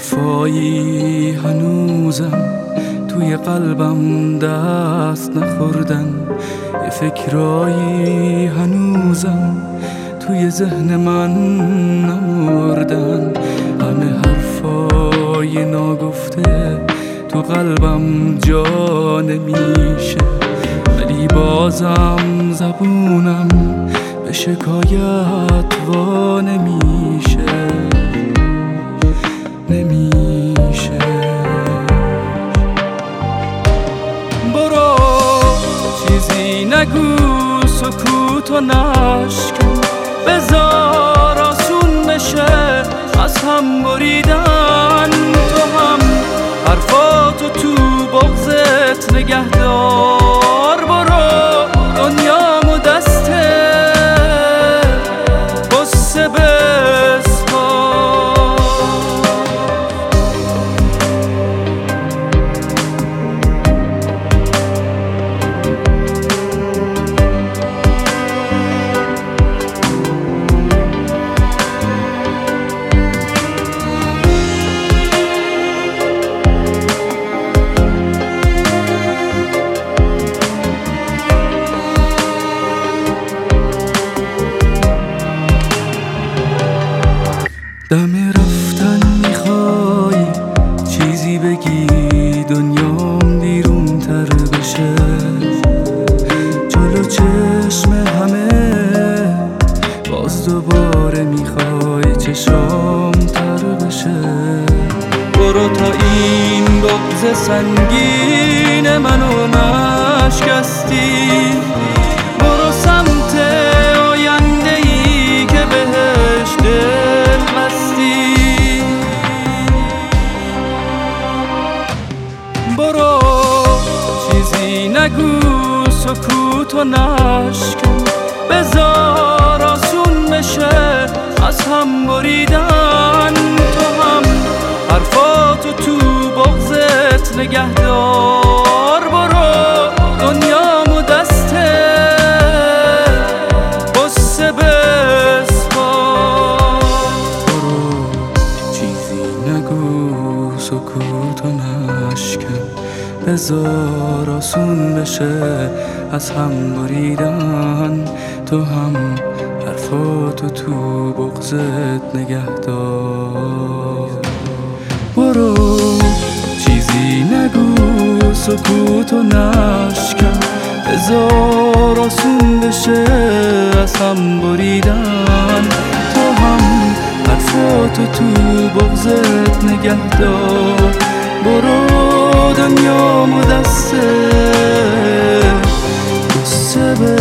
حرفایی هنوزم توی قلبم دست نخوردن، یه فکرایی هنوزم توی ذهن من نمردن. همه حرفای ناگفته تو قلبم جا نمیشه، ولی بازم زبونم به شکایت وا نمیشه. برو چیزی نگو، سکوت و نشکن، بذار آسون بشه از هم بریدن. تو هم حرفاتو تو بغضت نگه دار. برو دنیامو دسته غصه بسپار. دم رفتن میخوای چیزی بگی، دنیام بیرون تر بشه، جلو چشم همه باز دوباره میخوای چشام تر بشه. برو تا این بغض سنگین منو نشکستی، برو سمت آینده‌ای که بهش دل بستی. برو چیزی نگو، سکوت و نشکن، بذار آسون بشه از هم بریدن. تو هم حرفاتو تو بغضت نگه دار. برو دنیامو دسته غصه بسپار. برو چیزی نگو، سکوت و نشکن، بذار آسون بشه از هم بریدن. تو هم حرفاتو تو بغضت نگه دار. برو چیزی نگو، سکوت و نشکن، بذار آسون بشه از هم بریدن. تو هم حرفاتو تو بغضت نگه دار. برو دنیامو دسته غصه